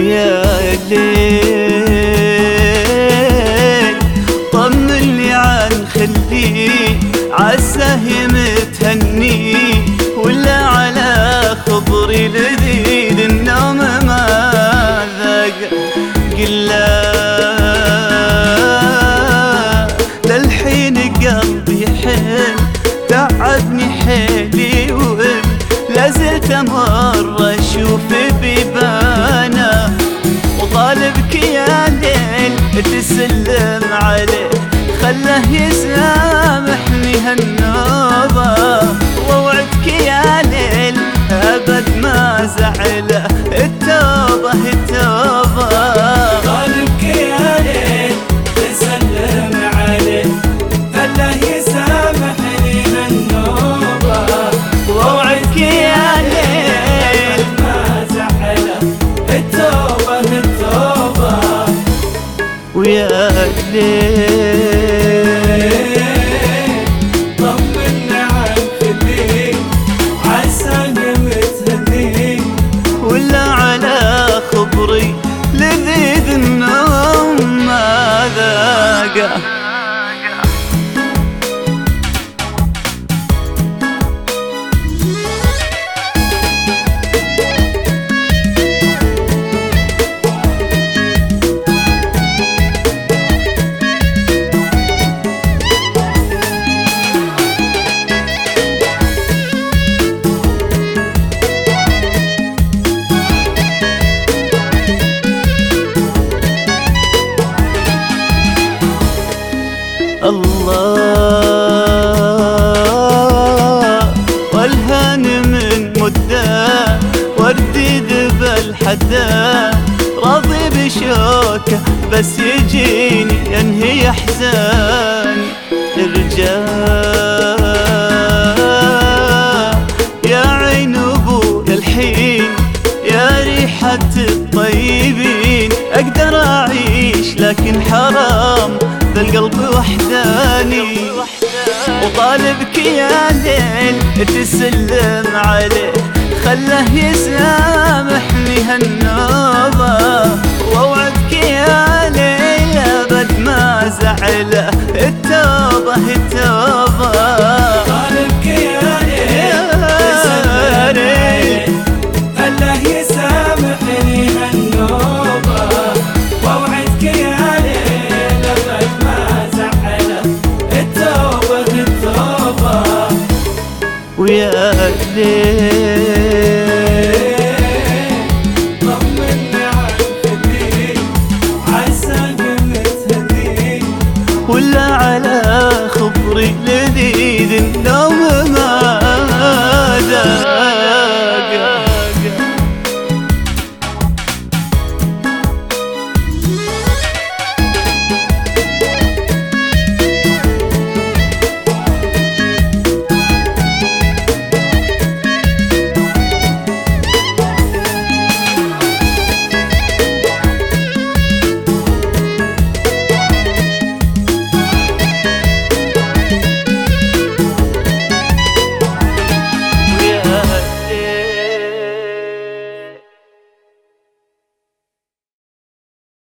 يا ليل طمني عن خلي عساه متهني ولا على خبري لذيذ النوم ما ذاق قلا للحين قلبي حيل تعبني حيلي لازلت مرة اشوف بيبانا وطالبك يا ليل تسلم عليه خله يسامحني هالنوبة ووعدك يا ليل ابد ما زعله التوبة التوبة طالبك يا ليل تسلم عليه خله يسامحني هالنوبة ووعدك يا ليل ما زعله التوبة التوبة ويا ليل طمني عن خلي عساه متهني ولا على خبري لذيذ النوم ما ذاقه الله والهان من مدة وردي ذبل حدا راضي بشوكه بس يجيني ينهي احزاني الرجال يا عين ابويا الحين يا ريحة الطيبين اقدر اعيش لكن حرام ذا القلب وحداني وطالبك يا ليل تسلم عليه خله يسامحني هالنوبة